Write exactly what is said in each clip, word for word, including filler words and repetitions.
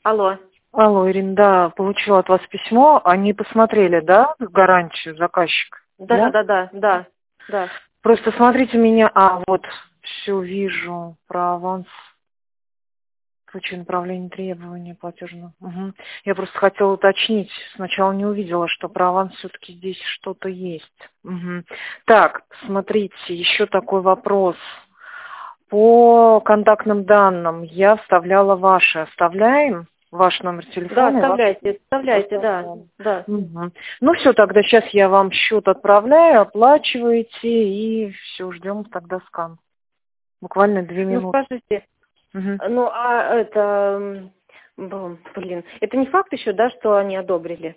Алло. Алло, Ирина, да, получила от вас письмо. Они посмотрели, да, гарантию, заказчик? Да, да, да, да, да. Просто смотрите меня. А, вот, все вижу. Про аванс. Случай направления требования платежного. Угу. Я просто хотела уточнить. Сначала не увидела, что про аванс все-таки здесь что-то есть. Угу. Так, смотрите, еще такой вопрос. По контактным данным я вставляла ваши. Оставляем ваш номер телефона? Да, оставляйте, оставляйте, да, да. Угу. Ну все, тогда сейчас я вам счет отправляю, оплачиваете и все, ждем тогда скан. Буквально две Ну минуты. скажите, Угу. ну а это, м, блин, это не факт еще, да, что они одобрили?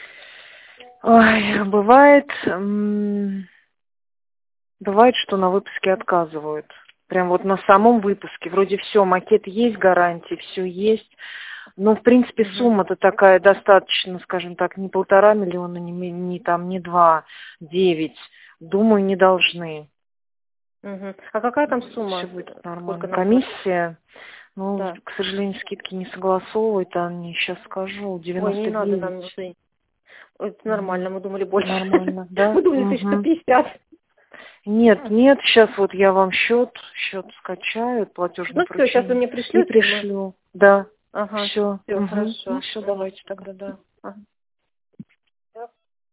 Ой, бывает, м, бывает, что на выпуске отказывают. Прям вот на самом выпуске. Вроде все, макет есть, гарантии, все есть. Но, в принципе, Угу. сумма-то такая достаточно, скажем так, не полтора миллиона, не, ми- не там, не два, девять. Думаю, не должны. Угу. А какая там Все сумма? будет Сколько нормально. нам платить? Комиссия, ну, Да. к сожалению, скидки не согласовывают, они сейчас скажу, Ой, не девяносто надо нам девять. уже. Это Угу. нормально, мы думали больше. Нормально, да? Мы думали тысяч сто Угу. пятьдесят. Нет, нет, сейчас вот я вам счет, счет скачаю, платежное Ну все, сейчас вы поручение мне и пришлете, мы... пришлю. Да, Ага, все. все, Угу. Ну хорошо. все, Мгм. давайте тогда, да. Ага.